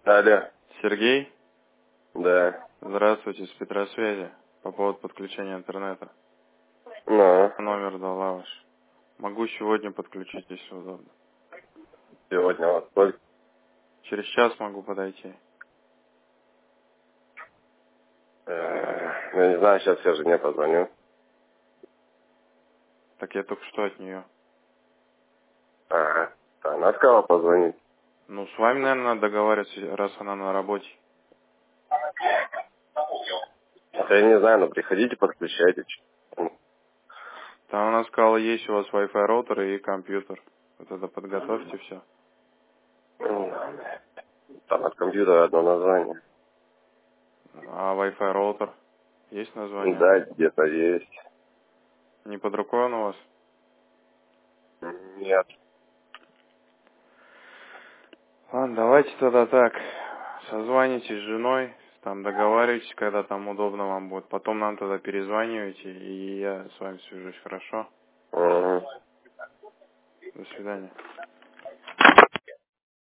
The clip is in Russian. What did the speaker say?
Алло. Сергей? Да. Здравствуйте, с Петросвязи. По поводу подключения интернета. Ну, Номер дала ваш. Могу сегодня подключить, если удобно. сегодня во сколько? Через час могу подойти. Я не знаю, сейчас я жене позвоню. Так я только что от нее. Ага. Она сказала позвонить. Ну, с вами, наверное, надо договариваться, раз она на работе. Я не знаю, но приходите, подключайтесь. Там она сказала, есть у вас Wi-Fi роутер и компьютер. Вот это подготовьте все. Там от компьютера одно название. А Wi-Fi роутер? Есть название? Да, где-то есть. Не под рукой он у вас? Нет. Ладно, давайте тогда так. Созванитесь с женой, там договаривайтесь, когда там удобно вам будет. Потом нам тогда перезванивайте, и я с вами свяжусь, хорошо? Угу. До свидания.